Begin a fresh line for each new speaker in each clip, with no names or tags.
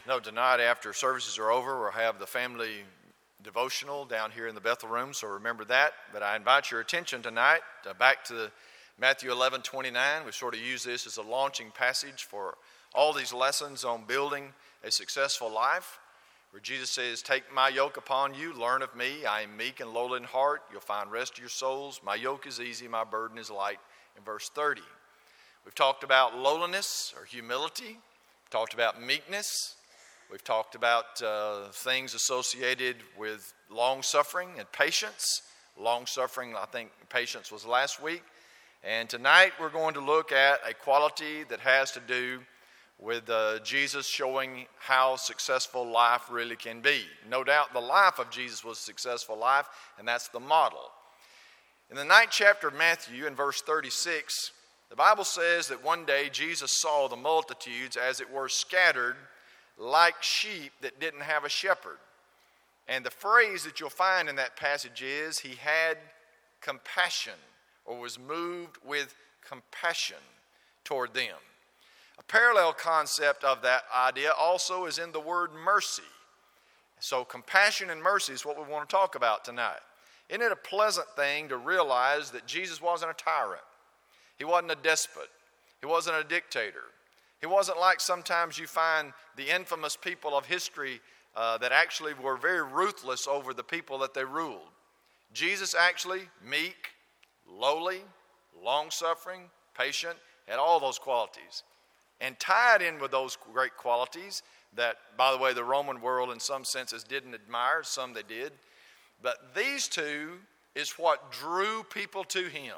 No, tonight after services are over, we'll have the family devotional down here in the Bethel room, so remember that. But I invite your attention tonight back to Matthew 11:29. We sort of use this as a launching passage for all these lessons on building a successful life, where Jesus says, "Take my yoke upon you, learn of me. I am meek and lowly in heart. You'll find rest to your souls. My yoke is easy, my burden is light," in verse 30. We've talked about lowliness or humility. We've talked about meekness. We've talked about things associated with long-suffering and patience. Long-suffering, I think patience was last week. And tonight we're going to look at a quality that has to do with Jesus showing how successful life really can be. No doubt the life of Jesus was a successful life, and that's the model. In the 9th chapter of Matthew, in verse 36, the Bible says that one day Jesus saw the multitudes, as it were, scattered like sheep that didn't have a shepherd. And the phrase that you'll find in that passage is, he had compassion, or was moved with compassion toward them. A parallel concept of that idea also is in the word mercy. So compassion and mercy is what we want to talk about tonight. Isn't it a pleasant thing to realize that Jesus wasn't a tyrant? He wasn't a despot. He wasn't a dictator. He wasn't like sometimes you find the infamous people of history that actually were very ruthless over the people that they ruled. Jesus actually, meek, lowly, long-suffering, patient, had all those qualities. And tied in with those great qualities that, by the way, the Roman world in some senses didn't admire, some they did. But these two is what drew people to him.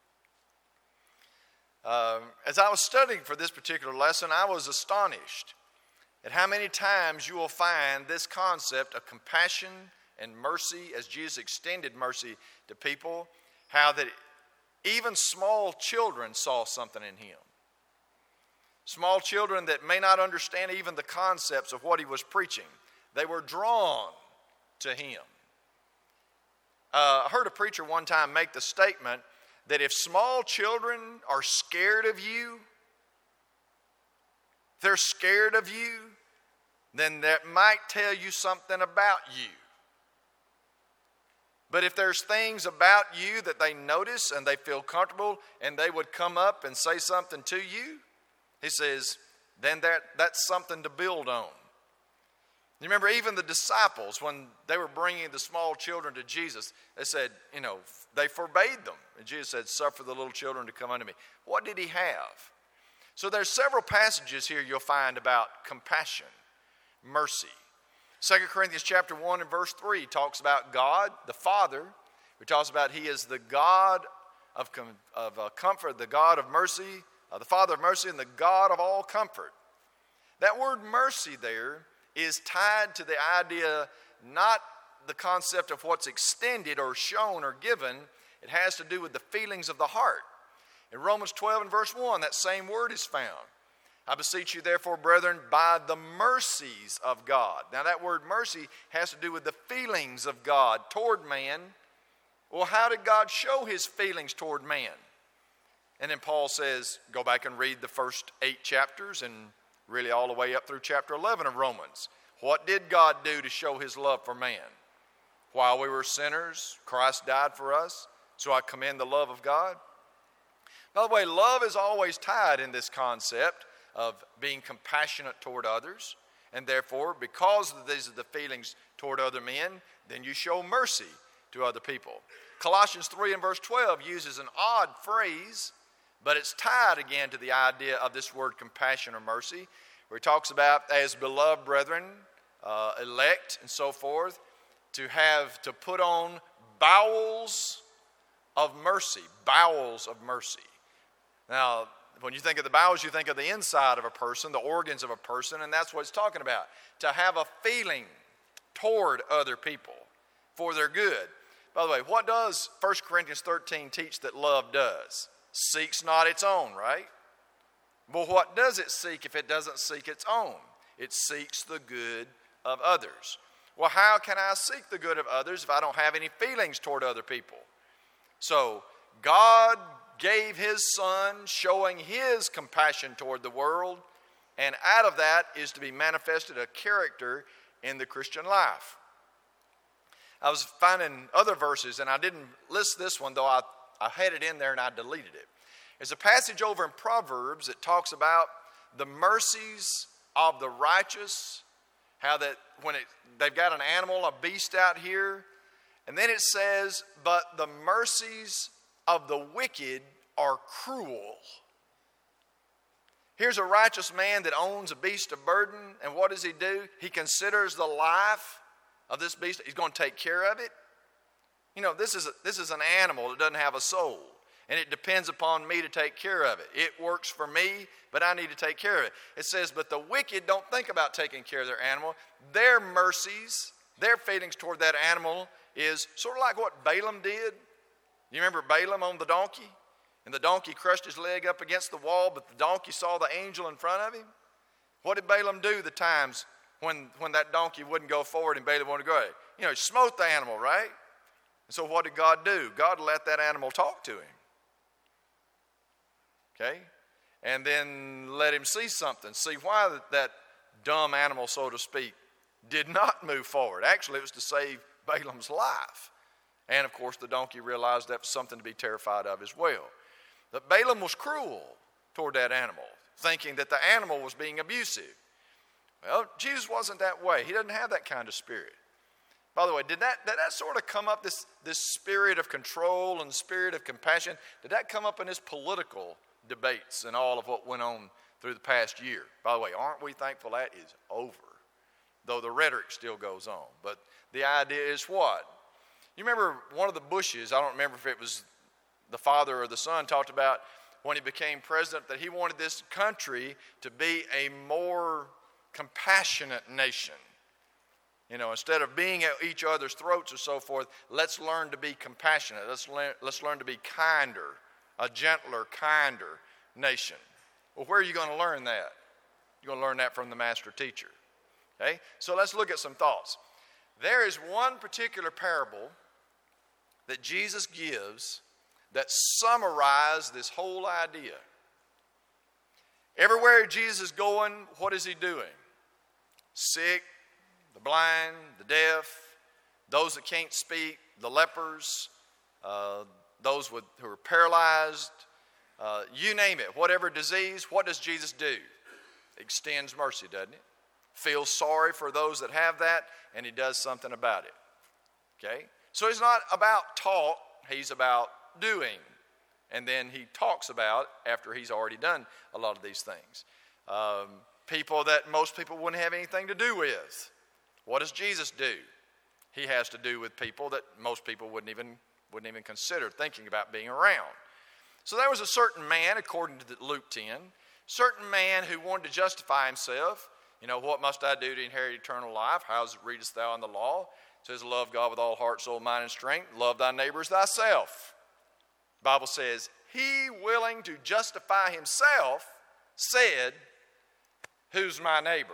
As I was studying for this particular lesson, I was astonished at how many times you will find this concept of compassion and mercy, as Jesus extended mercy to people, how that even small children saw something in him. Small children that may not understand even the concepts of what he was preaching, they were drawn to him. I heard a preacher one time make the statement that if small children are scared of you, they're scared of you, then that might tell you something about you. But if there's things about you that they notice and they feel comfortable and they would come up and say something to you, he says, then that's something to build on. You remember even the disciples, when they were bringing the small children to Jesus, they said, they forbade them. And Jesus said, "Suffer the little children to come unto me." What did he have? So there's several passages here you'll find about compassion, mercy. 2 Corinthians chapter 1 and verse 3 talks about God, the Father. It talks about he is the God of comfort, the God of mercy, the Father of mercy, and the God of all comfort. That word mercy there is tied to the idea, not the concept of what's extended or shown or given. It has to do with the feelings of the heart. In Romans 12 and verse 1, that same word is found. "I beseech you therefore, brethren, by the mercies of God." Now that word mercy has to do with the feelings of God toward man. Well, how did God show his feelings toward man? And then Paul says, go back and read the first 8 chapters and really all the way up through chapter 11 of Romans. What did God do to show his love for man? While we were sinners, Christ died for us. So I commend the love of God. By the way, love is always tied in this concept of being compassionate toward others. And therefore, because these are the feelings toward other men, then you show mercy to other people. Colossians 3 and verse 12 uses an odd phrase, but it's tied again to the idea of this word compassion or mercy, where he talks about as beloved brethren, elect and so forth, to put on bowels of mercy. Bowels of mercy. Now, when you think of the bowels, you think of the inside of a person, the organs of a person, and that's what it's talking about. To have a feeling toward other people for their good. By the way, what does 1 Corinthians 13 teach that love does? Seeks not its own, right? But what does it seek if it doesn't seek its own? It seeks the good of others. Well, how can I seek the good of others if I don't have any feelings toward other people? So, God gave his Son, showing his compassion toward the world, And out of that is to be manifested a character in the Christian life. I was finding other verses, and I didn't list this one, though I had it in there and I deleted it. There's a passage over in Proverbs that talks about the mercies of the righteous, how that when they've got an animal, a beast out here, and then it says, but the mercies of the wicked are cruel. Here's a righteous man that owns a beast of burden, and what does he do? He considers the life of this beast. He's going to take care of it. You know, this is an animal that doesn't have a soul, and it depends upon me to take care of it. It works for me, but I need to take care of it. It says, but the wicked don't think about taking care of their animal. Their mercies, their feelings toward that animal is sort of like what Balaam did. You remember Balaam on the donkey? And the donkey crushed his leg up against the wall, but the donkey saw the angel in front of him. What did Balaam do the times when that donkey wouldn't go forward and Balaam wanted to go ahead? You know, he smote the animal, right? And so what did God do? God let that animal talk to him. Okay? And then let him see something. See why that dumb animal, so to speak, did not move forward. Actually, it was to save Balaam's life. And, of course, the donkey realized that was something to be terrified of as well. But Balaam was cruel toward that animal, thinking that the animal was being abusive. Well, Jesus wasn't that way. He doesn't have that kind of spirit. By the way, did that sort of come up, this spirit of control and spirit of compassion, did that come up in his political debates and all of what went on through the past year? By the way, aren't we thankful that is over? Though the rhetoric still goes on. But the idea is what? You remember one of the Bushes, I don't remember if it was the father or the son, talked about when he became president that he wanted this country to be a more compassionate nation. You know, instead of being at each other's throats or so forth, let's learn to be compassionate. Let's learn to be kinder, a gentler, kinder nation. Well, where are you going to learn that? You're going to learn that from the master teacher. Okay? So let's look at some thoughts. There is one particular parable that Jesus gives that summarizes this whole idea. Everywhere Jesus is going, what is he doing? Sick, the blind, the deaf, those that can't speak, the lepers, those who are paralyzed, you name it, whatever disease, what does Jesus do? Extends mercy, doesn't it? Feels sorry for those that have that, and he does something about it. Okay? So he's not about talk, he's about doing. And then he talks about, after he's already done a lot of these things, people that most people wouldn't have anything to do with. What does Jesus do? He has to do with people that most people wouldn't even consider thinking about being around. So there was a certain man, according to Luke 10, certain man who wanted to justify himself. You know, what must I do to inherit eternal life? How readest thou in the law? It says, love God with all heart, soul, mind, and strength. Love thy neighbor as thyself. The Bible says, he willing to justify himself said, who's my neighbor?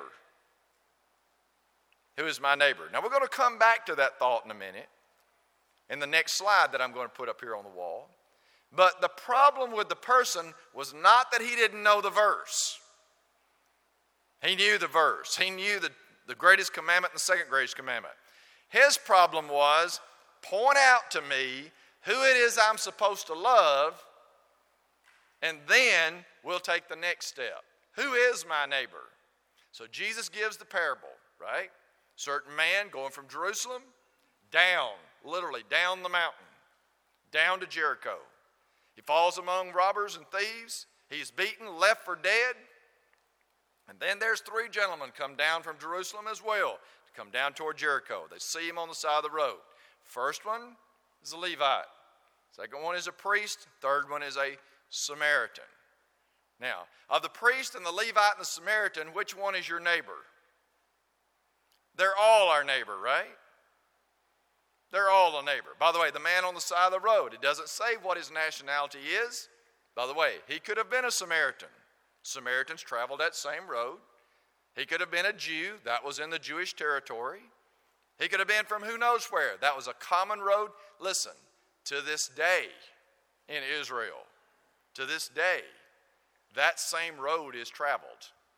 Who is my neighbor? Now, we're going to come back to that thought in a minute in the next slide that I'm going to put up here on the wall. But the problem with the person was not that he didn't know the verse. He knew the verse. He knew the greatest commandment and the second greatest commandment. His problem was, point out to me who it is I'm supposed to love, and then we'll take the next step. Who is my neighbor? So Jesus gives the parable, right? Certain man going from Jerusalem down, literally down the mountain, down to Jericho. He falls among robbers and thieves. He's beaten, left for dead. And then there's three gentlemen come down from Jerusalem as well to come down toward Jericho. They see him on the side of the road. First one is a Levite. Second one is a priest. Third one is a Samaritan. Now, of the priest and the Levite and the Samaritan, which one is your neighbor? They're all our neighbor, right? They're all a neighbor. By the way, the man on the side of the road, it doesn't say what his nationality is. By the way, he could have been a Samaritan. Samaritans traveled that same road. He could have been a Jew. That was in the Jewish territory. He could have been from who knows where. That was a common road. Listen, to this day in Israel, to this day, that same road is traveled.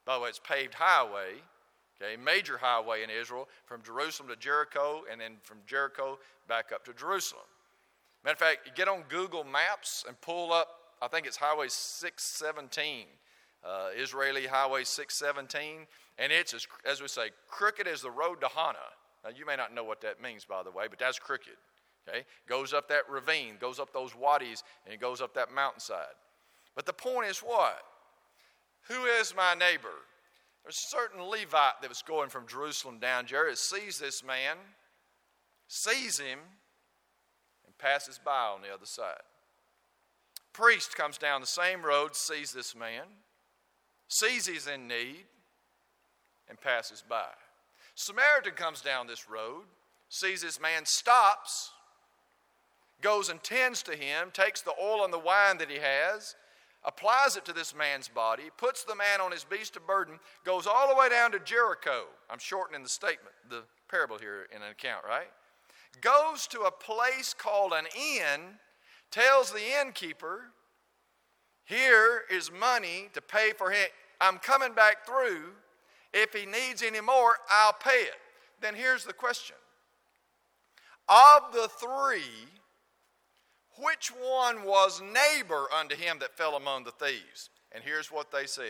By the way, it's paved highway, okay, major highway in Israel, from Jerusalem to Jericho, and then from Jericho back up to Jerusalem. Matter of fact, you get on Google Maps and pull up, I think it's Highway 617, Israeli Highway 617, and it's, as we say, crooked as the road to Hana. Now, you may not know what that means, by the way, but that's crooked. Okay? Goes up that ravine, goes up those wadis, and it goes up that mountainside. But the point is what? Who is my neighbor? There's a certain Levite that was going from Jerusalem down Jericho, sees this man, sees him, and passes by on the other side. Priest comes down the same road, sees this man, sees he's in need, and passes by. Samaritan comes down this road, sees this man, stops, goes and tends to him, takes the oil and the wine that he has, applies it to this man's body, puts the man on his beast of burden, goes all the way down to Jericho. I'm shortening the statement, the parable here in an account, right? Goes to a place called an inn, tells the innkeeper, here is money to pay for him. I'm coming back through. If he needs any more, I'll pay it. Then here's the question. Of the three, which one was neighbor unto him that fell among the thieves? And here's what they said.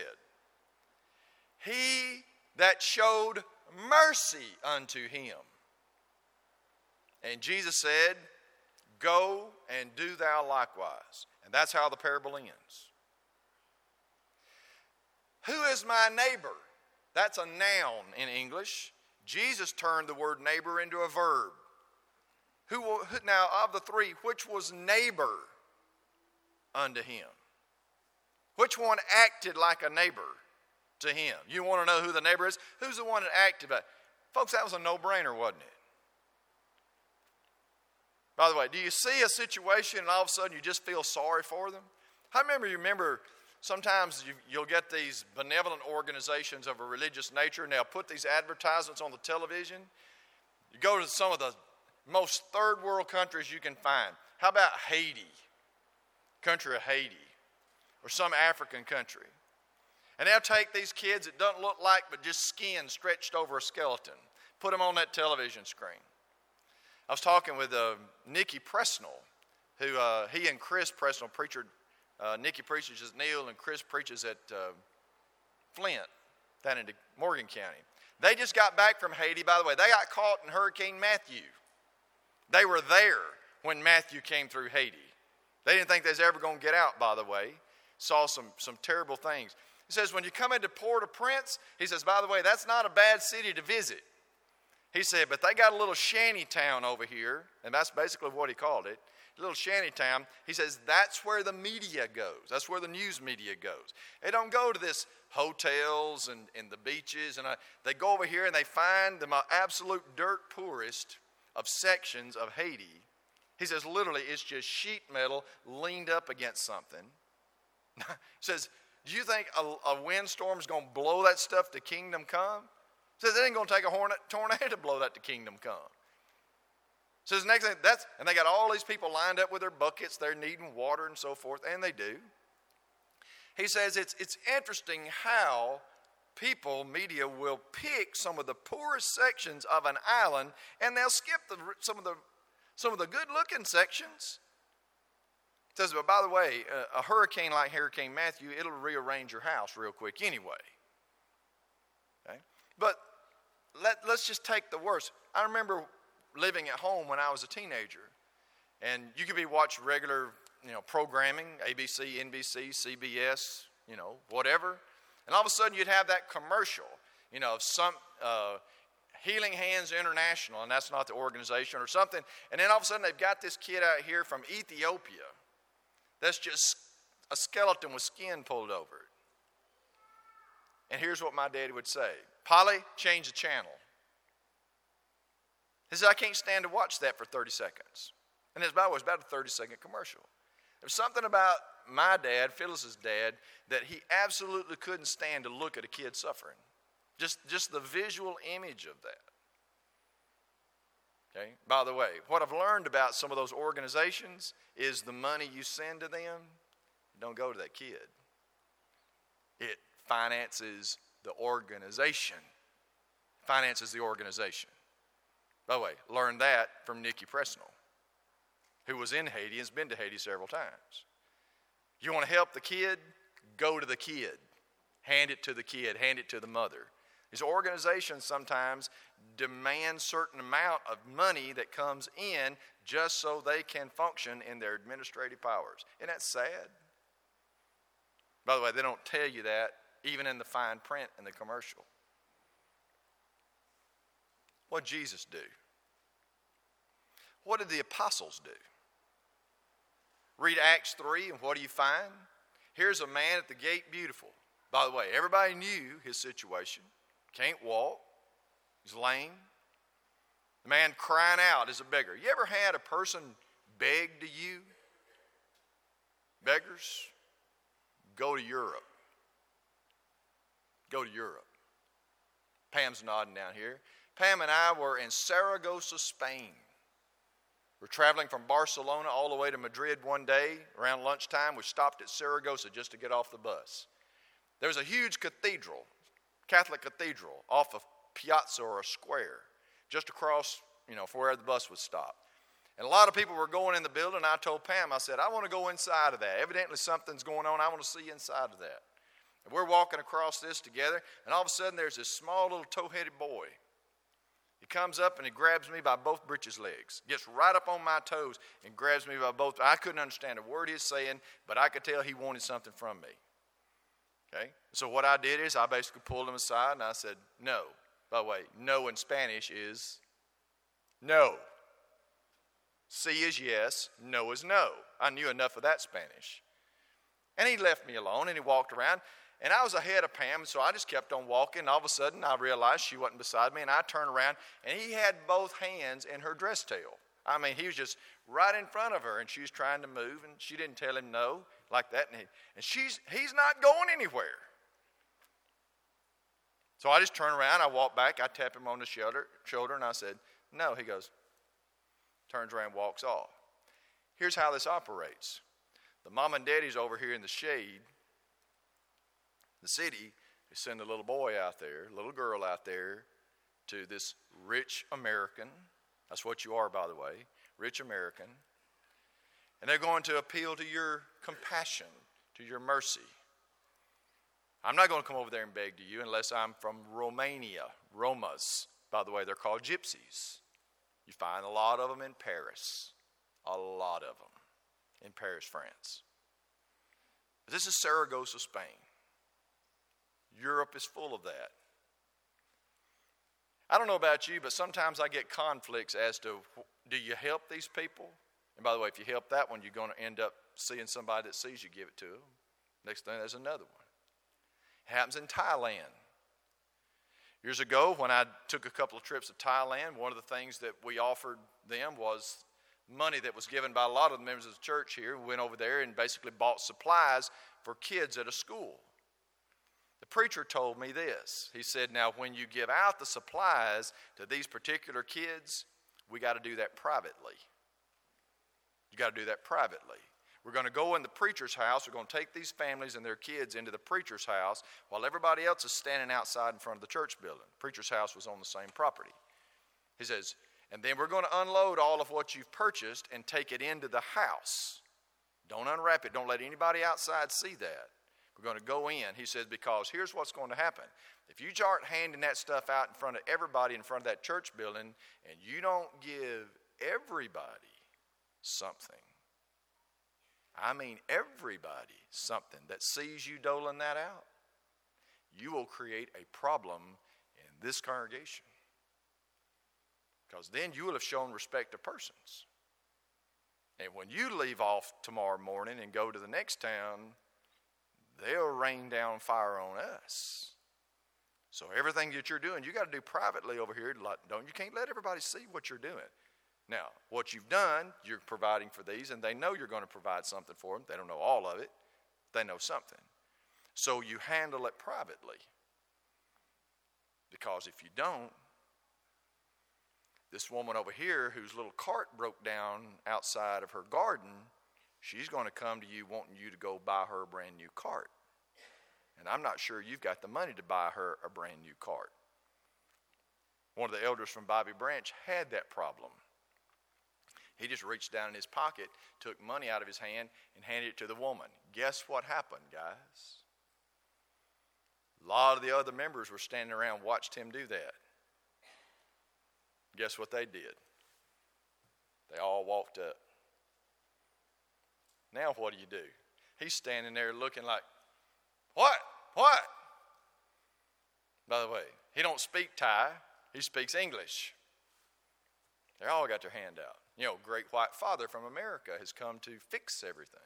He that showed mercy unto him. And Jesus said, go and do thou likewise. And that's how the parable ends. Who is my neighbor? That's a noun in English. Jesus turned the word neighbor into a verb. Now, of the three, which was neighbor unto him? Which one acted like a neighbor to him? You want to know who the neighbor is? Who's the one that acted like? Folks, that was a no-brainer, wasn't it? By the way, do you see a situation and all of a sudden you just feel sorry for them? I remember sometimes you'll get these benevolent organizations of a religious nature, and they'll put these advertisements on the television. You go to some of the most third world countries you can find. How about Haiti? Country of Haiti. Or some African country. And they'll take these kids that don't look like but just skin stretched over a skeleton. Put them on that television screen. I was talking with Nicky Presnell, who he and Chris Presnell, preacher. Nicky preaches at Neal and Chris preaches at Flint, down in Morgan County. They just got back from Haiti. By the way, they got caught in Hurricane Matthew. They were there when Matthew came through Haiti. They didn't think they was ever going to get out, by the way. Saw some terrible things. He says, when you come into Port-au-Prince, he says, by the way, that's not a bad city to visit. He said, but they got a little shanty town over here, and that's basically what he called it, a little shanty town. He says, that's where the media goes. That's where the news media goes. They don't go to this hotels and the beaches, and they go over here and they find the absolute dirt poorest of sections of Haiti. He says, literally, it's just sheet metal leaned up against something. He says, do you think a windstorm is going to blow that stuff to kingdom come? He says, it ain't going to take a tornado to blow that to kingdom come. He says, next thing, and they got all these people lined up with their buckets, they're needing water and so forth, and they do. He says, it's interesting how media will pick some of the poorest sections of an island, and they'll skip some of the good-looking sections. It says, but by the way, a hurricane like Hurricane Matthew, it'll rearrange your house real quick anyway. Okay? But let's just take the worst. I remember living at home when I was a teenager, and you could be watching regular, programming, ABC, NBC, CBS, whatever. And all of a sudden you'd have that commercial, of some Healing Hands International, and that's not the organization or something. And then all of a sudden they've got this kid out here from Ethiopia that's just a skeleton with skin pulled over it. And here's what my daddy would say. Polly, change the channel. He said, I can't stand to watch that for 30 seconds. And by the way, it was about a 30-second commercial. There's something about my dad, Phyllis's dad, that he absolutely couldn't stand to look at a kid suffering. Just the visual image of that. Okay. By the way, what I've learned about some of those organizations is the money you send to them don't go to that kid. It finances the organization. Finances the organization. By the way, learned that from Nikki Presnell, who was in Haiti and has been to Haiti several times. You want to help the kid? Go to the kid. Hand it to the kid. Hand it to the mother. These organizations sometimes demand certain amount of money that comes in just so they can function in their administrative powers. Isn't that sad? By the way, they don't tell you that even in the fine print in the commercial. What did Jesus do? What did the apostles do? Read Acts 3, and what do you find? Here's a man at the gate beautiful. By the way, everybody knew his situation. Can't walk. He's lame. The man crying out is a beggar. You ever had a person beg to you? Beggars? Go to Europe. Go to Europe. Pam's nodding down here. Pam and I were in Saragossa, Spain. We're traveling from Barcelona all the way to Madrid one day. Around lunchtime, we stopped at Saragossa just to get off the bus. There was a huge cathedral, Catholic cathedral, off of Piazza or a square, just across, from where the bus would stop. And a lot of people were going in the building. I told Pam, I said, I want to go inside of that. Evidently something's going on. I want to see inside of that. And we're walking across this together, and all of a sudden there's this small little tow-headed boy. He comes up and he grabs me by both breeches legs, gets right up on my toes and grabs me by both. I couldn't understand a word he was saying, but I could tell he wanted something from me. Okay? So what I did is I basically pulled him aside and I said, no. By the way, no in Spanish is no. Sí is yes, no is no. I knew enough of that Spanish. And he left me alone and he walked around. And I was ahead of Pam, so I just kept on walking. And all of a sudden, I realized she wasn't beside me. And I turned around, and he had both hands in her dress tail. I mean, he was just right in front of her, and she was trying to move, and she didn't tell him no like that. And he's not going anywhere. So I just turned around. I walked back. I tapped him on the shoulder, and I said, no. He goes, turns around, walks off. Here's how this operates. The mom and daddy's over here in the shade. The city is sending a little boy out there, a little girl out there to this rich American. That's what you are, by the way, rich American. And they're going to appeal to your compassion, to your mercy. I'm not going to come over there and beg to you unless I'm from Romania, Romas. By the way, they're called gypsies. You find a lot of them in Paris, a lot of them in Paris, France. This is Saragossa, Spain. Europe is full of that. I don't know about you, but sometimes I get conflicts as to, do you help these people? And by the way, if you help that one, you're going to end up seeing somebody that sees you give it to them. Next thing, there's another one. It happens in Thailand. Years ago, when I took a couple of trips to Thailand, one of the things that we offered them was money that was given by a lot of the members of the church here. We went over there and basically bought supplies for kids at a school. The preacher told me this. He said, now when you give out the supplies to these particular kids, we got to do that privately. You got to do that privately. We're going to go in the preacher's house. We're going to take these families and their kids into the preacher's house while everybody else is standing outside in front of the church building. The preacher's house was on the same property. He says, and then we're going to unload all of what you've purchased and take it into the house. Don't unwrap it. Don't let anybody outside see that. We're going to go in, he says, because here's what's going to happen. If you start handing that stuff out in front of everybody in front of that church building and you don't give everybody something, I mean everybody something that sees you doling that out, you will create a problem in this congregation. Because then you will have shown respect to persons. And when you leave off tomorrow morning and go to the next town, they'll rain down fire on us. So everything that you're doing, you got to do privately over here. You can't let everybody see what you're doing. Now, what you've done, you're providing for these, and they know you're going to provide something for them. They don't know all of it. They know something. So you handle it privately. Because if you don't, this woman over here whose little cart broke down outside of her garden, she's going to come to you wanting you to go buy her a brand new cart. And I'm not sure you've got the money to buy her a brand new cart. One of the elders from Bobby Branch had that problem. He just reached down in his pocket, took money out of his hand, and handed it to the woman. Guess what happened, guys? A lot of the other members were standing around, watched him do that. Guess what they did? They all walked up. Now what do? He's standing there looking like, what? What? By the way, he don't speak Thai. He speaks English. They all got their hand out. You know, Great White Father from America has come to fix everything.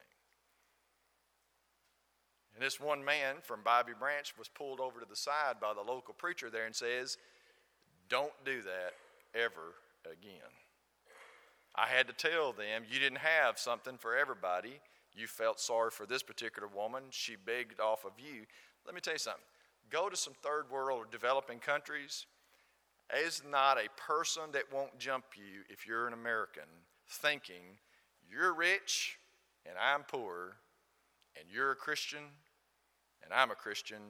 And this one man from Bobby Branch was pulled over to the side by the local preacher there and says, don't do that ever again. I had to tell them, you didn't have something for everybody. You felt sorry for this particular woman. She begged off of you. Let me tell you something. Go to some third world or developing countries. There's not a person that won't jump you if you're an American thinking you're rich and I'm poor and you're a Christian and I'm a Christian.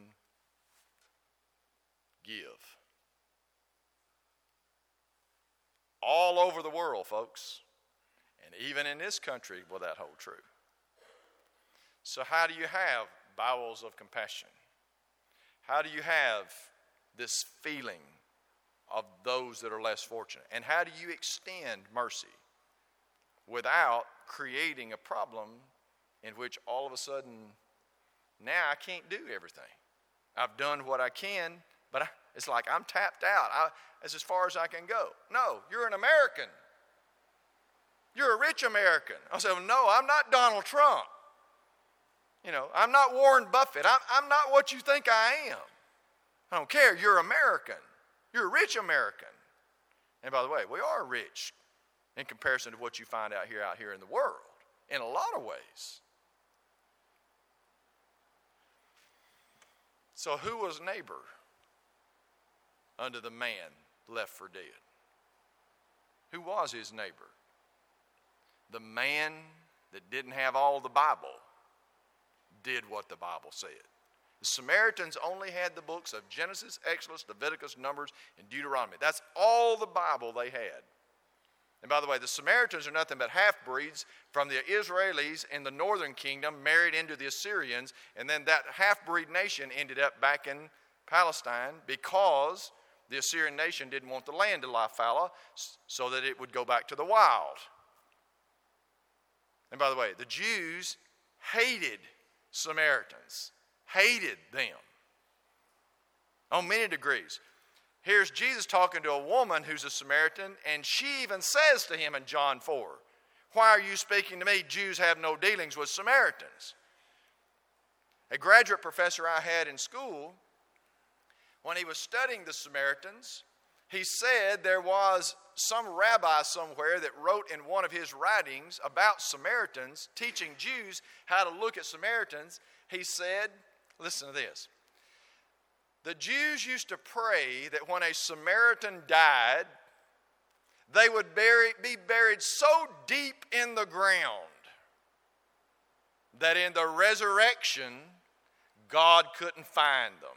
Give. All over the world, folks. And even in this country will that hold true. So how do you have bowels of compassion? How do you have this feeling of those that are less fortunate? And how do you extend mercy without creating a problem in which all of a sudden, now I can't do everything. I've done what I can, but it's like I'm tapped out. It's as far as I can go. No, you're an American. You're a rich American. I said, well, no, I'm not Donald Trump. You know, I'm not Warren Buffett. I'm not what you think I am. I don't care. You're American. You're a rich American. And by the way, we are rich in comparison to what you find out here in the world, in a lot of ways. So who was neighbor unto the man left for dead? Who was his neighbor? The man that didn't have all the Bible did what the Bible said. The Samaritans only had the books of Genesis, Exodus, Leviticus, Numbers, and Deuteronomy. That's all the Bible they had. And by the way, the Samaritans are nothing but half-breeds from the Israelis in the northern kingdom married into the Assyrians, and then that half-breed nation ended up back in Palestine because the Assyrian nation didn't want the land to lie fallow so that it would go back to the wild. And by the way, the Jews hated Samaritans, hated them on many degrees. Here's Jesus talking to a woman who's a Samaritan, and she even says to him in John 4, why are you speaking to me? Jews have no dealings with Samaritans. A graduate professor I had in school, when he was studying the Samaritans, he said there was some rabbi somewhere that wrote in one of his writings about Samaritans, teaching Jews how to look at Samaritans. He said, listen to this. The Jews used to pray that when a Samaritan died, they would be buried so deep in the ground that in the resurrection, God couldn't find them.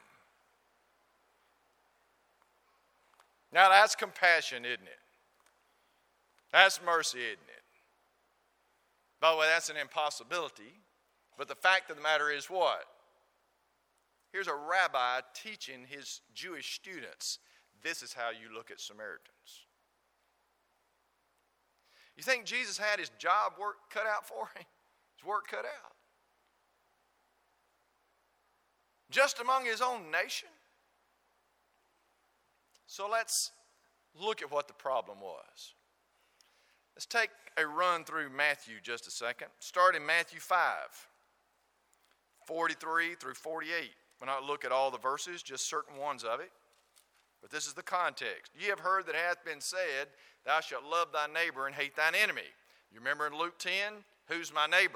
Now that's compassion, isn't it? That's mercy, isn't it? By the way, that's an impossibility. But the fact of the matter is what? Here's a rabbi teaching his Jewish students, this is how you look at Samaritans. You think Jesus had his job work cut out for him? His work cut out. Just among his own nation? So let's look at what the problem was. Let's take a run through Matthew just a second. Start in Matthew 5, 43 through 48. We'll not look at all the verses, just certain ones of it. But this is the context. Ye have heard that it hath been said, thou shalt love thy neighbor and hate thine enemy. You remember in Luke 10, who's my neighbor?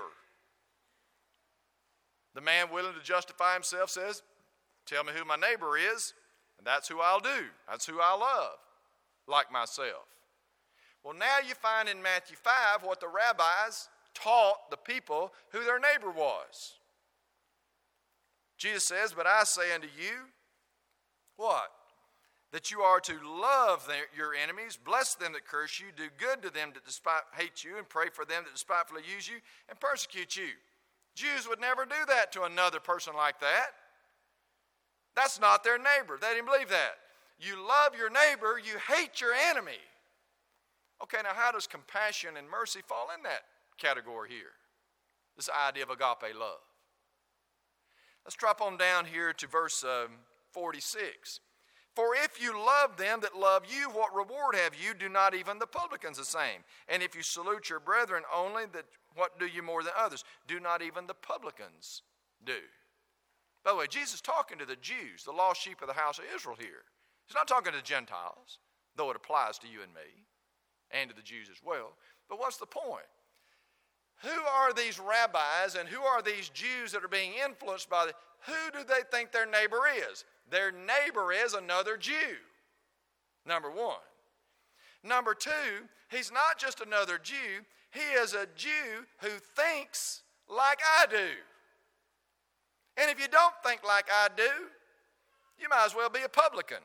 The man willing to justify himself says, tell me who my neighbor is, and that's who I'll do. That's who I love, like myself. Well, now you find in Matthew 5 what the rabbis taught the people who their neighbor was. Jesus says, but I say unto you, what? That you are to love your enemies, bless them that curse you, do good to them that hate you, and pray for them that despitefully use you and persecute you. Jews would never do that to another person like that. That's not their neighbor. They didn't believe that. You love your neighbor, you hate your enemy. Okay, now how does compassion and mercy fall in that category here? This idea of agape love. Let's drop on down here to verse 46. For if you love them that love you, what reward have you? Do not even the publicans the same? And if you salute your brethren only, what do you more than others? Do not even the publicans do? By the way, Jesus is talking to the Jews, the lost sheep of the house of Israel here. He's not talking to the Gentiles, though it applies to you and me, and to the Jews as well. But what's the point? Who are these rabbis and who are these Jews that are being influenced by who do they think their neighbor is? Their neighbor is another Jew, number one. Number two, he's not just another Jew. He is a Jew who thinks like I do. And if you don't think like I do, you might as well be a publican.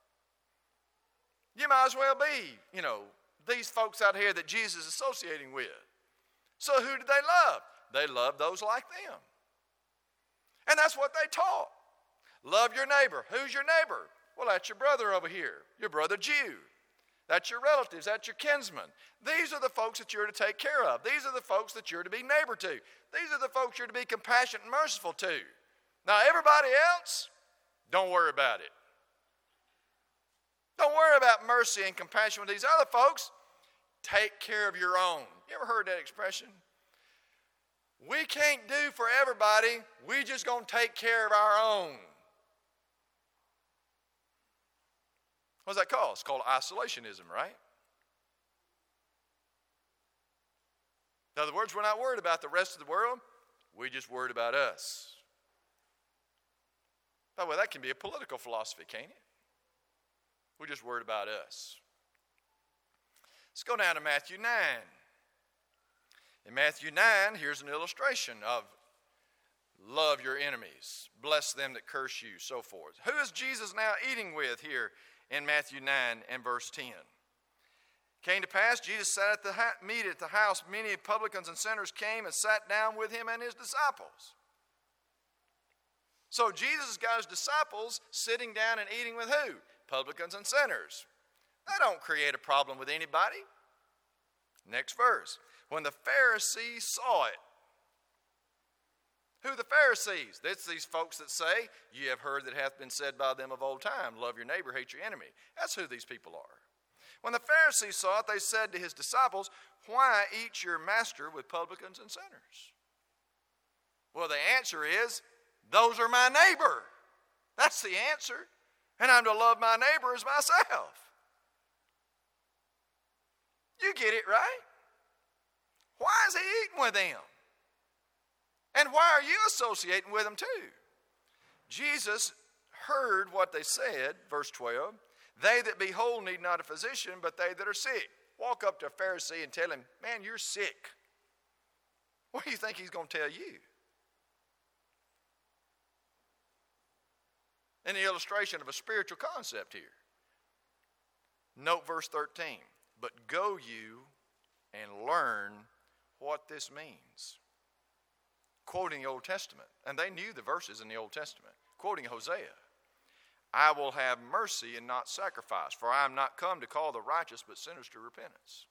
You might as well be, these folks out here that Jesus is associating with. So who did they love? They loved those like them. And that's what they taught. Love your neighbor. Who's your neighbor? Well, that's your brother over here, your brother Jew. That's your relatives, that's your kinsmen. These are the folks that you're to take care of. These are the folks that you're to be neighbor to. These are the folks you're to be compassionate and merciful to. Now, everybody else, don't worry about it. Don't worry about mercy and compassion with these other folks. Take care of your own. You ever heard that expression? We can't do for everybody. We just going to take care of our own. What's that called? It's called isolationism, right? In other words, we're not worried about the rest of the world. We're just worried about us. By the way, that can be a political philosophy, can't it? We're just worried about us. Let's go down to Matthew 9. In Matthew 9, here's an illustration of love your enemies, bless them that curse you, so forth. Who is Jesus now eating with here in Matthew 9 and verse 10? Came to pass, Jesus sat at the meat at the house. Many publicans and sinners came and sat down with him and his disciples. So Jesus got his disciples sitting down and eating with who? Publicans and sinners. That don't create a problem with anybody. Next verse. When the Pharisees saw it. Who are the Pharisees? That's these folks that say, you have heard that hath been said by them of old time, love your neighbor, hate your enemy. That's who these people are. When the Pharisees saw it, they said to his disciples, why eat your master with publicans and sinners? Well, the answer is, those are my neighbor. That's the answer. And I'm to love my neighbor as myself. You get it, right? Why is he eating with them? And why are you associating with them too? Jesus heard what they said, verse 12. They that be whole need not a physician, but they that are sick. Walk up to a Pharisee and tell him, man, you're sick. What do you think he's going to tell you? An illustration of a spiritual concept here. Note verse 13. But go you and learn what this means. Quoting the Old Testament. And they knew the verses in the Old Testament. Quoting Hosea. I will have mercy and not sacrifice, for I am not come to call the righteous, but sinners to repentance.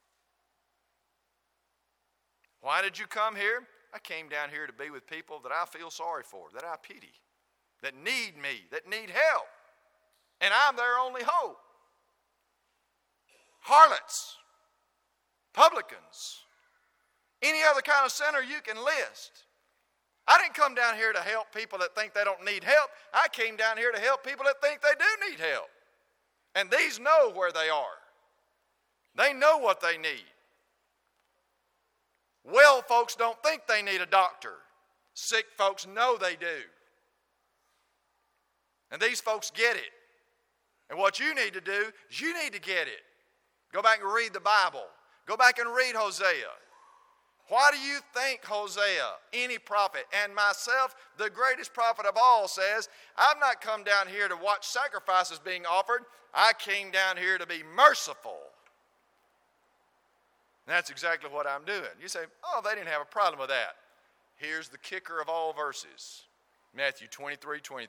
Why did you come here? I came down here to be with people that I feel sorry for, that I pity, that need me, that need help. And I'm their only hope. Harlots, publicans, any other kind of sinner you can list. I didn't come down here to help people that think they don't need help. I came down here to help people that think they do need help. And these know where they are. They know what they need. Well folks don't think they need a doctor. Sick folks know they do. And these folks get it. And what you need to do is you need to get it. Go back and read the Bible. Go back and read Hosea. Why do you think Hosea, any prophet, and myself, the greatest prophet of all, says, I've not come down here to watch sacrifices being offered. I came down here to be merciful. And that's exactly what I'm doing. You say, oh, they didn't have a problem with that. Here's the kicker of all verses. Matthew 23:23.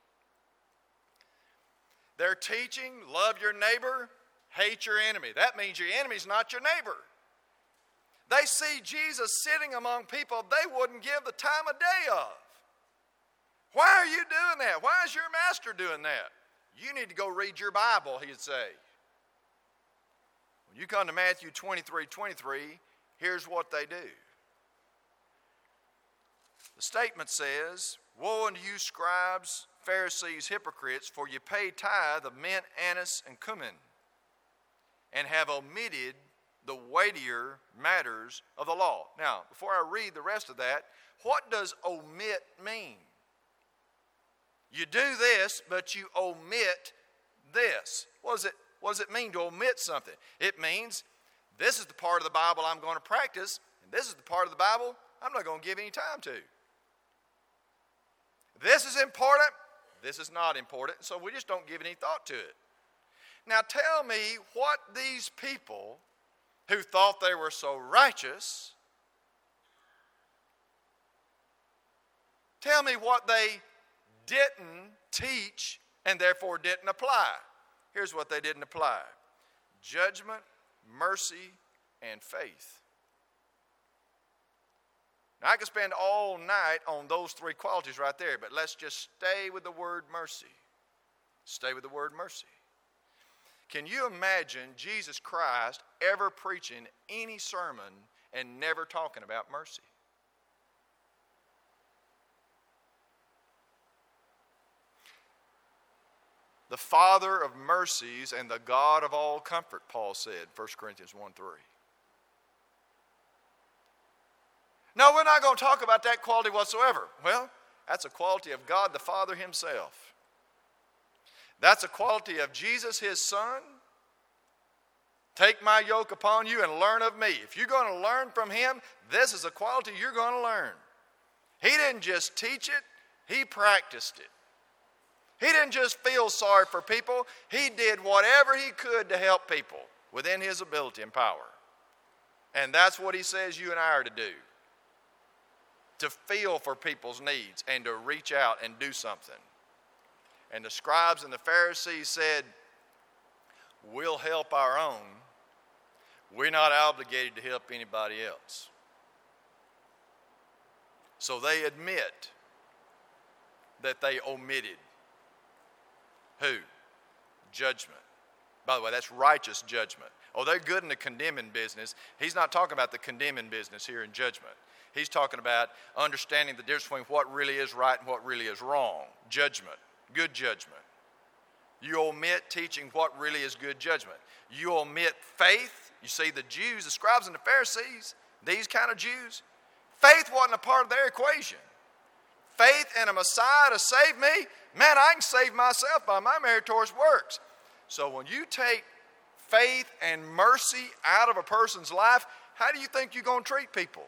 They're teaching, love your neighbor, hate your enemy. That means your enemy's not your neighbor. They see Jesus sitting among people they wouldn't give the time of day of. Why are you doing that? Why is your master doing that? You need to go read your Bible, he'd say. When you come to Matthew 23:23, here's what they do. The statement says, woe unto you, scribes, Pharisees, hypocrites, for you pay tithe of mint, anise, and cumin, and have omitted the weightier matters of the law. Now, before I read the rest of that, what does omit mean? You do this, but you omit this. What does it mean to omit something? It means this is the part of the Bible I'm going to practice, and this is the part of the Bible I'm not going to give any time to. This is important, this is not important, so we just don't give any thought to it. Now tell me what these people who thought they were so righteous, tell me what they didn't teach and therefore didn't apply. Here's what they didn't apply: judgment, mercy, and faith. Now I could spend all night on those three qualities right there, but let's just stay with the word mercy. Stay with the word mercy. Can you imagine Jesus Christ ever preaching any sermon and never talking about mercy? The Father of mercies and the God of all comfort, Paul said, 1 Corinthians 1:3. No, we're not going to talk about that quality whatsoever. Well, that's a quality of God the Father himself. That's a quality of Jesus, his Son. Take my yoke upon you and learn of me. If you're going to learn from him, this is a quality you're going to learn. He didn't just teach it, he practiced it. He didn't just feel sorry for people. He did whatever he could to help people within his ability and power. And that's what he says you and I are to do. To feel for people's needs and to reach out and do something. And the scribes and the Pharisees said, we'll help our own. We're not obligated to help anybody else. So they admit that they omitted. Who? Judgment. By the way, that's righteous judgment. Oh, they're good in the condemning business. He's not talking about the condemning business here in judgment. He's talking about understanding the difference between what really is right and what really is wrong. Judgment. Good judgment. You omit teaching what really is good judgment. You omit faith. You see, the Jews, the scribes and the Pharisees, these kind of Jews, faith wasn't a part of their equation. Faith in a Messiah to save me, man, I can save myself by my meritorious works. So when you take faith and mercy out of a person's life, how do you think you're going to treat people?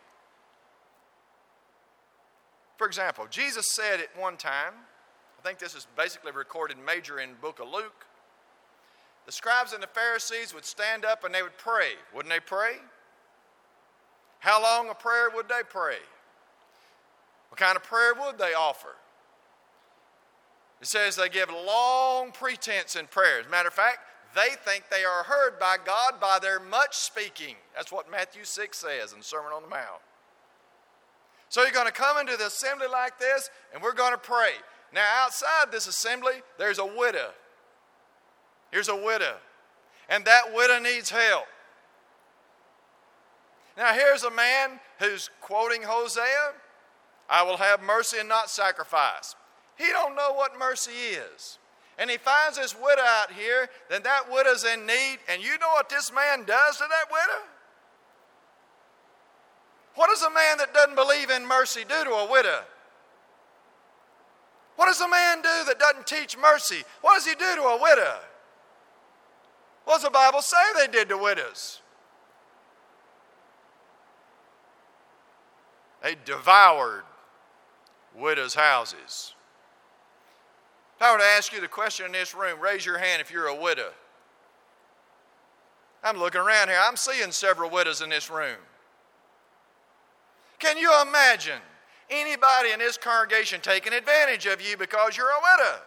For example, Jesus said at one time, I think this is basically recorded major in the book of Luke, the scribes and the Pharisees would stand up and they would pray. Wouldn't they pray? How long a prayer would they pray? What kind of prayer would they offer? It says they give long pretense in prayer. As a matter of fact, they think they are heard by God by their much speaking. That's what Matthew 6 says in the Sermon on the Mount. So you're going to come into the assembly like this, and we're going to pray. Now, outside this assembly, there's a widow. Here's a widow. And that widow needs help. Now, here's a man who's quoting Hosea, I will have mercy and not sacrifice. He don't know what mercy is. And he finds this widow out here, then that widow's in need, and you know what this man does to that widow? What does a man that doesn't believe in mercy do to a widow? What does a man do that doesn't teach mercy? What does he do to a widow? What does the Bible say they did to widows? They devoured widows' houses. If I were to ask you the question in this room, raise your hand if you're a widow. I'm looking around here. I'm seeing several widows in this room. Can you imagine anybody in this congregation taking advantage of you because you're a widow?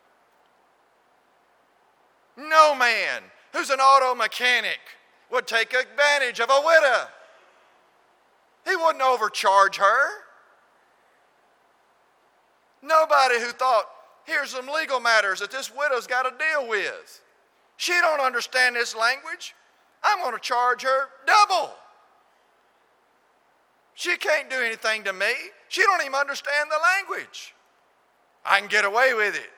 No man who's an auto mechanic would take advantage of a widow. He wouldn't overcharge her. Nobody who thought, here's some legal matters that this widow's got to deal with. She don't understand this language. I'm going to charge her double. She can't do anything to me. She don't even understand the language. I can get away with it.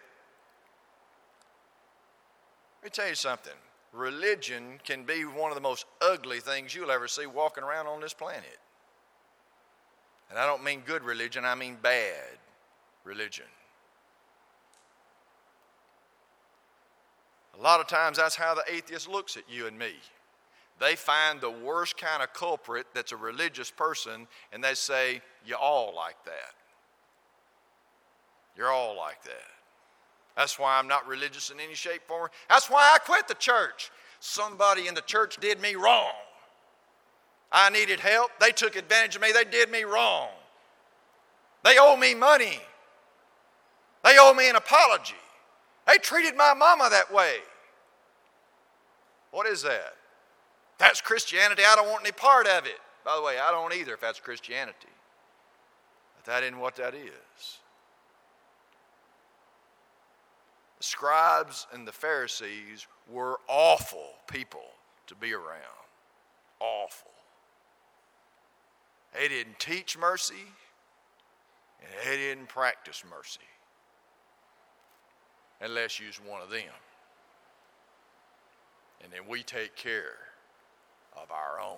Let me tell you something. Religion can be one of the most ugly things you'll ever see walking around on this planet. And I don't mean good religion, I mean bad religion. A lot of times that's how the atheist looks at you and me. They find the worst kind of culprit that's a religious person, and they say, you're all like that. You're all like that. That's why I'm not religious in any shape, form. That's why I quit the church. Somebody in the church did me wrong. I needed help. They took advantage of me. They did me wrong. They owe me money. They owe me an apology. They treated my mama that way. What is that? That's Christianity. I don't want any part of it. By the way, I don't either if that's Christianity. But that isn't what that is. The scribes and the Pharisees were awful people to be around. Awful. They didn't teach mercy, and they didn't practice mercy. Unless you was one of them. And then we take care of our own.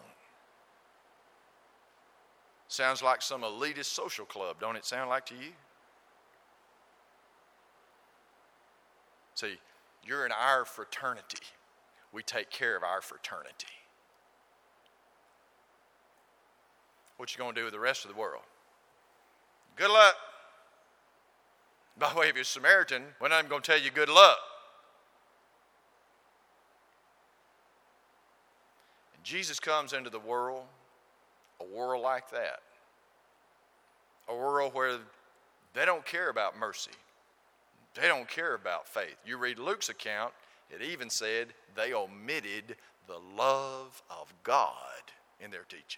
Sounds like some elitist social club, don't it sound like to you? See, you're in our fraternity. We take care of our fraternity. What you going to do with the rest of the world? Good luck. By the way, if you're Samaritan, we're not even going to tell you good luck. And Jesus comes into the world, a world like that. A world where they don't care about mercy. They don't care about faith. You read Luke's account, it even said they omitted the love of God in their teaching.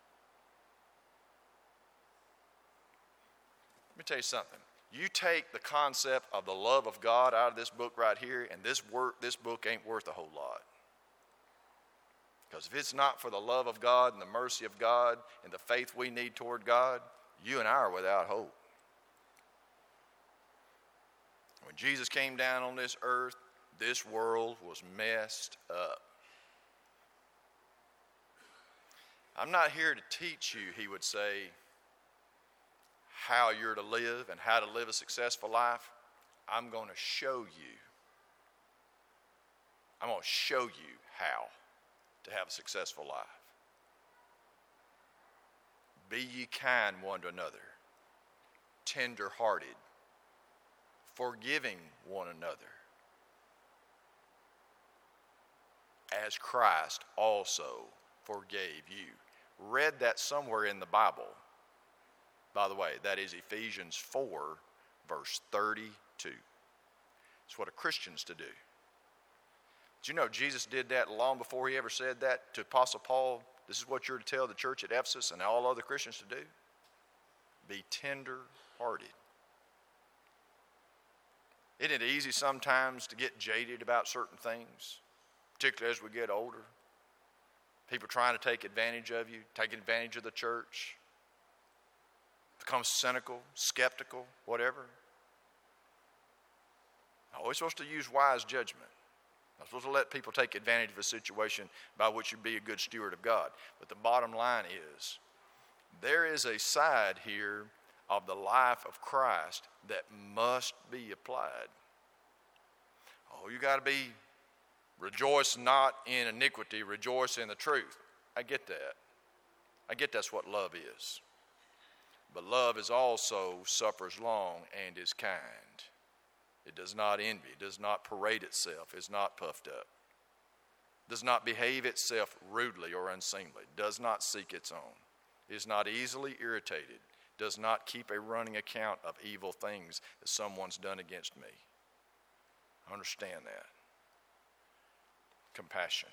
Let me tell you something. You take the concept of the love of God out of this book right here, and this book ain't worth a whole lot. Because if it's not for the love of God and the mercy of God and the faith we need toward God, you and I are without hope. When Jesus came down on this earth, this world was messed up. I'm not here to teach you, he would say, how you're to live and how to live a successful life. I'm going to show you. I'm going to show you how to have a successful life. Be ye kind one to another, tender-hearted, forgiving one another, as Christ also forgave you. Read that somewhere in the Bible. By the way, that is Ephesians 4, verse 32. It's what a Christian's to do. Did you know Jesus did that long before he ever said that to Apostle Paul? This is what you're to tell the church at Ephesus and all other Christians to do. Be tender-hearted. Isn't it easy sometimes to get jaded about certain things, particularly as we get older? People trying to take advantage of you, taking advantage of the church, become cynical, skeptical, whatever. Now, we're supposed to use wise judgment. I'm supposed to let people take advantage of a situation by which you be a good steward of God. But the bottom line is, there is a side here of the life of Christ that must be applied. Oh, you got to be, rejoice not in iniquity, rejoice in the truth. I get that. I get that's what love is. But love is also suffers long and is kind. It does not envy, it does not parade itself, is not puffed up, does not behave itself rudely or unseemly, does not seek its own, is not easily irritated, does not keep a running account of evil things that someone's done against me. Understand that. Compassion.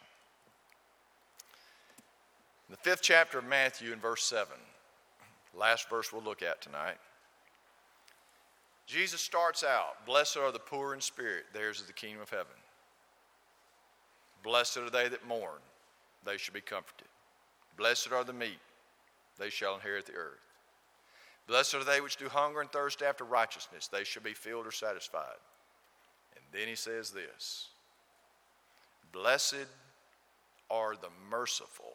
In the 5th chapter of Matthew in verse 7, last verse we'll look at tonight, Jesus starts out, blessed are the poor in spirit, theirs is the kingdom of heaven. Blessed are they that mourn, they shall be comforted. Blessed are the meek, they shall inherit the earth. Blessed are they which do hunger and thirst after righteousness, they shall be filled or satisfied. And then he says this, blessed are the merciful,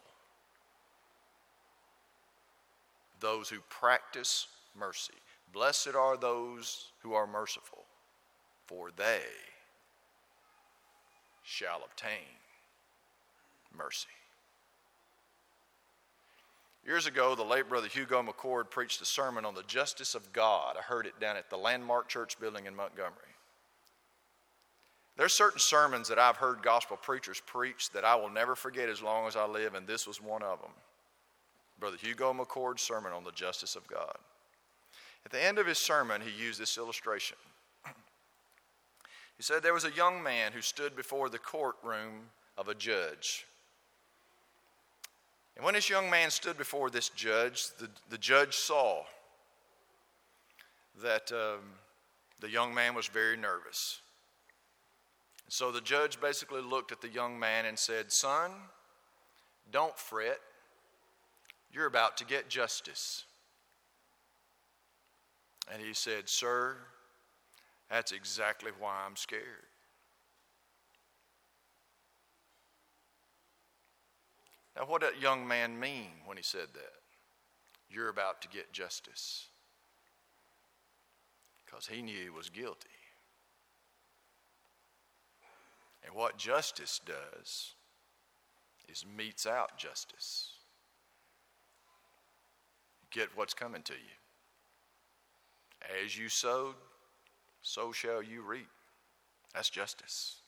those who practice mercy. Blessed are those who are merciful, for they shall obtain mercy. Years ago, the late Brother Hugo McCord preached a sermon on the justice of God. I heard it down at the Landmark Church building in Montgomery. There are certain sermons that I've heard gospel preachers preach that I will never forget as long as I live, and this was one of them. Brother Hugo McCord's sermon on the justice of God. At the end of his sermon, he used this illustration. He said there was a young man who stood before the courtroom of a judge. And when this young man stood before this judge, the judge saw that the young man was very nervous. So the judge basically looked at the young man and said, "Son, don't fret. You're about to get justice." And he said, "Sir, that's exactly why I'm scared." Now, what did that young man mean when he said that? You're about to get justice. Because he knew he was guilty. And what justice does is metes out justice. Get what's coming to you. As you sowed, so shall you reap. That's justice.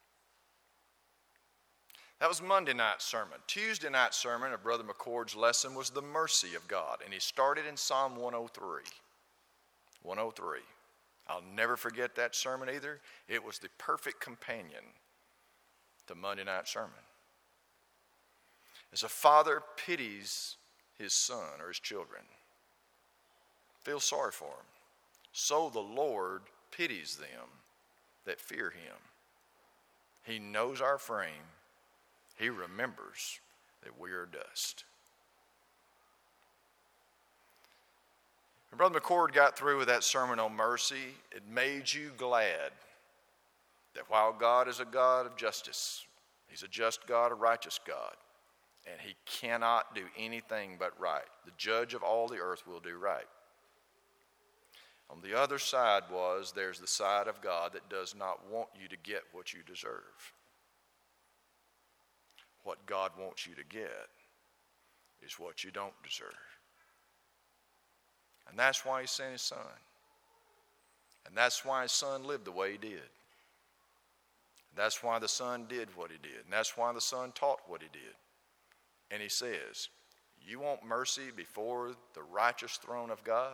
That was Monday night's sermon. Tuesday night's sermon of Brother McCord's lesson was the mercy of God. And he started in Psalm 103. 103. I'll never forget that sermon either. It was the perfect companion to Monday night's sermon. As a father pities his son or his children, feels sorry for them, so the Lord pities them that fear him. He knows our frame. He remembers that we are dust. When Brother McCord got through with that sermon on mercy, it made you glad that while God is a God of justice, he's a just God, a righteous God, and he cannot do anything but right. The judge of all the earth will do right. On the other side there's the side of God that does not want you to get what you deserve. What God wants you to get is what you don't deserve. And that's why he sent his son. And that's why his son lived the way he did. That's why the son did what he did. And that's why the son taught what he did. And he says, you want mercy before the righteous throne of God?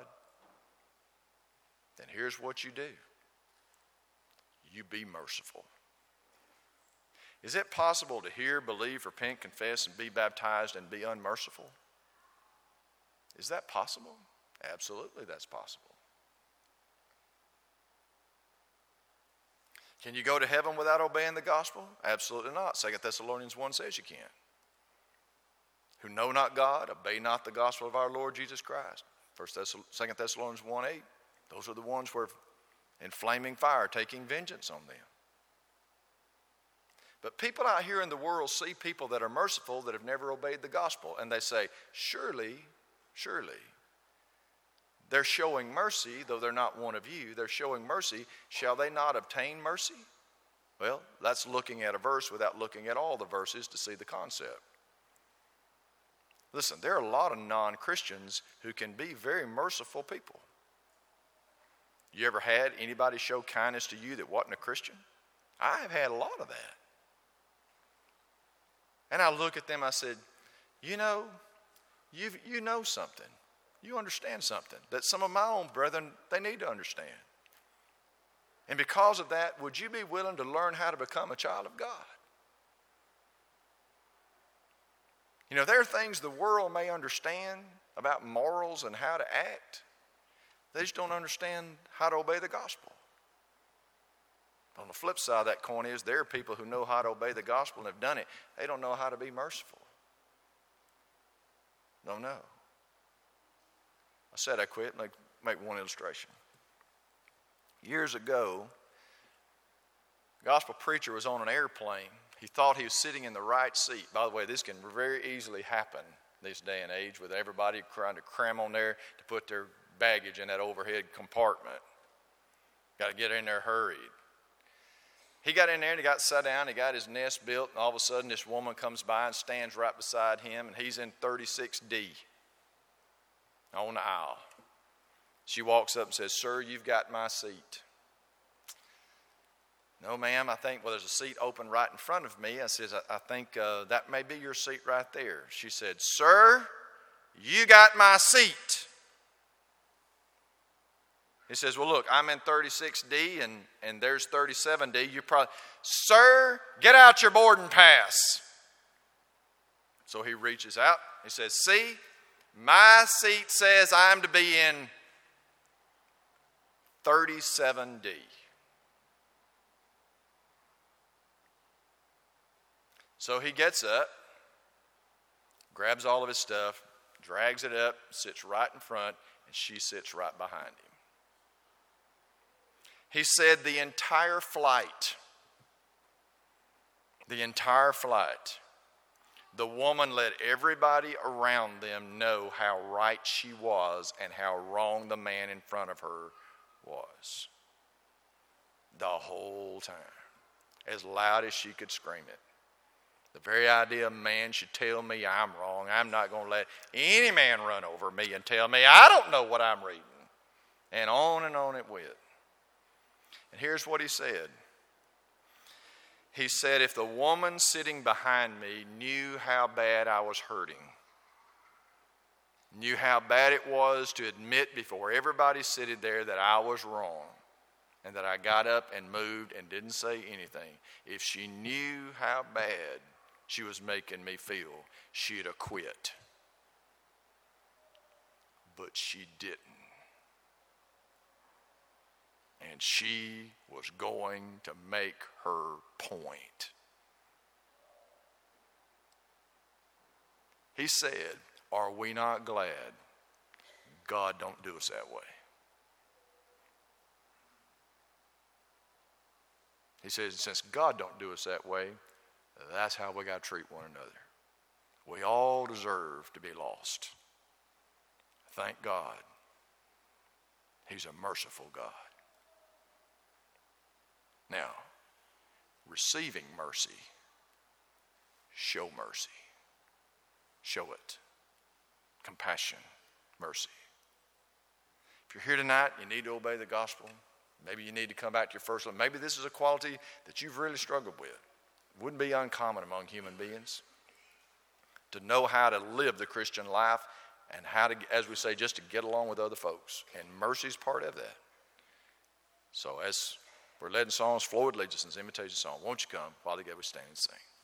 Then here's what you do. You be merciful. Is it possible to hear, believe, repent, confess, and be baptized and be unmerciful? Is that possible? Absolutely, that's possible. Can you go to heaven without obeying the gospel? Absolutely not. 2 Thessalonians 1 says you can't. Who know not God, obey not the gospel of our Lord Jesus Christ. 2 Thessalonians 1:8. Those are the ones who are in flaming fire taking vengeance on them. But people out here in the world see people that are merciful that have never obeyed the gospel. And they say, surely, they're showing mercy, though they're not one of you. They're showing mercy. Shall they not obtain mercy? Well, that's looking at a verse without looking at all the verses to see the concept. Listen, there are a lot of non-Christians who can be very merciful people. You ever had anybody show kindness to you that wasn't a Christian? I have had a lot of that. And I look at them, I said, you know something. You understand something that some of my own brethren, they need to understand. And because of that, would you be willing to learn how to become a child of God? You know, there are things the world may understand about morals and how to act. They just don't understand how to obey the gospel. On the flip side of that coin is there are people who know how to obey the gospel and have done it. They don't know how to be merciful. Don't know. I said I quit. Make one illustration. Years ago, a gospel preacher was on an airplane. He thought he was sitting in the right seat. By the way, this can very easily happen this day and age with everybody trying to cram on there to put their baggage in that overhead compartment. Got to get in there hurried. He got in there and he got sat down. He got his nest built, and all of a sudden this woman comes by and stands right beside him, and he's in 36D on the aisle. She walks up and says, "Sir, you've got my seat." "No, ma'am, I think, well, there's a seat open right in front of me." I says, I think that may be your seat right there. She said, "Sir, you got my seat." He says, "Well, look, I'm in 36D and there's 37D. You probably, sir, get out your boarding pass." So he reaches out. He says, "See, my seat says I'm to be in 37D. So he gets up, grabs all of his stuff, drags it up, sits right in front, and she sits right behind him. He said the entire flight, the woman let everybody around them know how right she was and how wrong the man in front of her was. The whole time. As loud as she could scream it. The very idea a man should tell me I'm wrong. I'm not going to let any man run over me and tell me I don't know what I'm reading. And on it went. And here's what he said. He said, if the woman sitting behind me knew how bad I was hurting, knew how bad it was to admit before everybody sitting there that I was wrong, and that I got up and moved and didn't say anything, if she knew how bad she was making me feel, she'd have quit. But she didn't. And she was going to make her point. He said, are we not glad God don't do us that way? He says, since God don't do us that way, that's how we got to treat one another. We all deserve to be lost. Thank God. He's a merciful God. Now, receiving mercy, show mercy. Show it. Compassion, mercy. If you're here tonight, you need to obey the gospel. Maybe you need to come back to your first love. Maybe this is a quality that you've really struggled with. It wouldn't be uncommon among human beings to know how to live the Christian life and how to, as we say, just to get along with other folks. And mercy is part of that. So as we're led in songs, Floyd leads us in this invitation song. Won't you come while together we stand and sing.